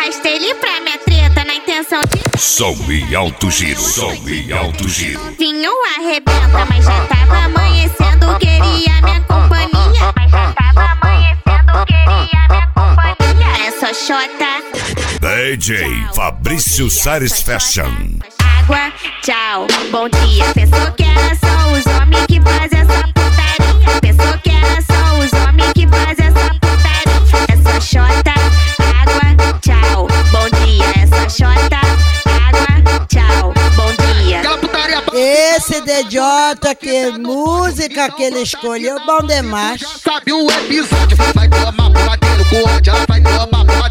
arrastei ele pra minha treta na intenção de som e alto giro, som e alto giro. vinho arrebenta, mas já tava amanhecendo, queria minha companhia. Mas já tava amanhecendo, queria minha companhia. É só xota, DJ Fabrício Sares Fashion. água, tchau, bom dia. Pensou que era só os homens que fazem essa putaria. Pensou que era só os homens que fazem essa putaria. É só xota, água, tchau, bom dia. É só xota, água, tchau, bom dia. Esse DJ, que música que ele escolheu, bom demais. Sabe o episódio, vai tomar porradeiro com ódio, ela vai tomar porradeiro.